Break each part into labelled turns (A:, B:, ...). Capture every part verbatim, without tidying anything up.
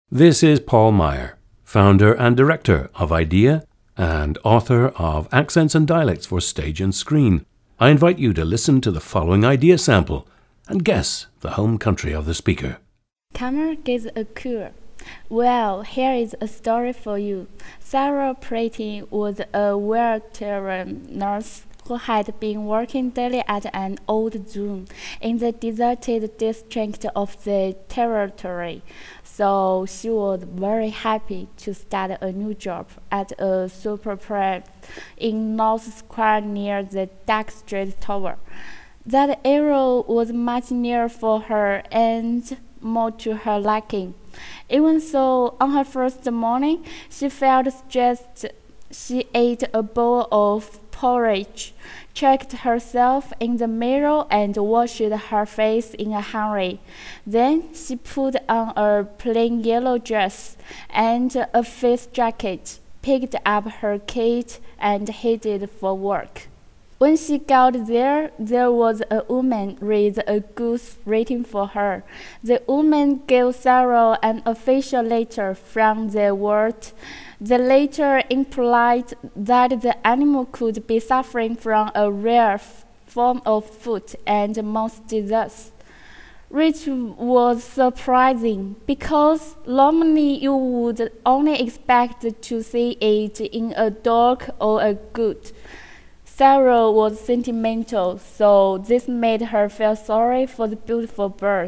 A: This is Paul Meyer, founder and director of IDEA and author of Accents and Dialects for Stage and Screen. I invite you to listen to the following IDEA sample and guess the home country of the speaker.
B: Camera gets a cure. Well, here is a story for you. Sarah Pretty was a veteran nurse who had been working daily at an old zoo in the deserted district of the territory. So she was very happy to start a new job at a supermarket in North Square near the Duck Street Tower. That area was much nearer for her and more to her liking. Even so, on her first morning, she felt stressed. She ate a bowl of porridge, checked herself in the mirror, and washed her face in a hurry. Then she put on a plain yellow dress and a face jacket, picked up her kit, and headed for work. When she got there, there was a woman with a goose waiting for her. The woman gave Sarah an official letter from the ward. The letter implied that the animal could be suffering from a rare form of foot and mouth disease, which was surprising because normally you would only expect to see it in a dog or a goat. Sarah was sentimental, so this made her feel sorry for the beautiful bird.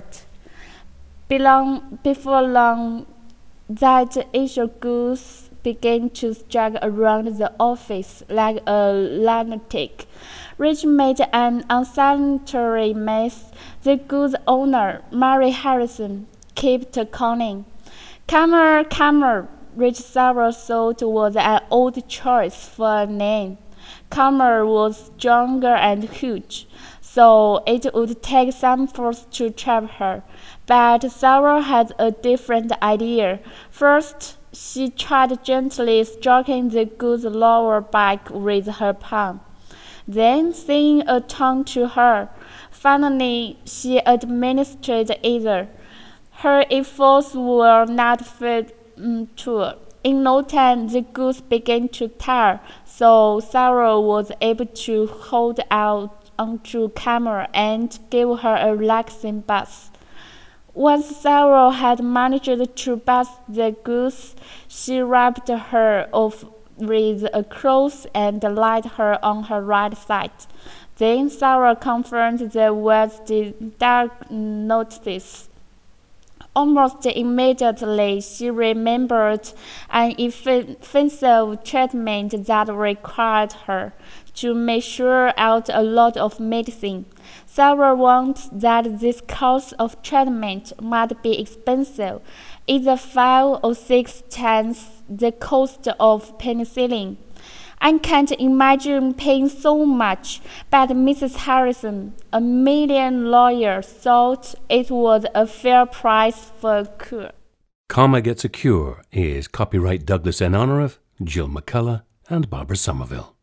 B: Belong, before long, that Asian goose began to struggle around the office like a lunatic, which made an unsanitary mess. The goose owner, Mary Harrison, kept calling, "Camera, camera," which Sarah thought was an old choice for a name. Camera was stronger and huge, so it would take some force to trap her. But Sarah had a different idea. First, she tried gently stroking the goose's lower back with her palm, then singing a tune to her. Finally, she administered either. Her efforts were not futile. In no time, the goose began to tire, so Sarah was able to hold out onto Camera and give her a relaxing bath. Once Sarah had managed to bath the goose, she wrapped her off with a cloth and laid her on her right side. Then Sarah confronted the Wednesday diagnosis. Almost immediately, she remembered an offensive treatment that required her to measure out a lot of medicine. Sarah warned that this course of treatment might be expensive, either five or six times the cost of penicillin. "I can't imagine paying so much," but Missus Harrison, a million lawyer, thought it was a fair price for a cure.
A: Comma Gets a Cure is copyright Douglas N. Honorath, Jill McCullough, and Barbara Somerville.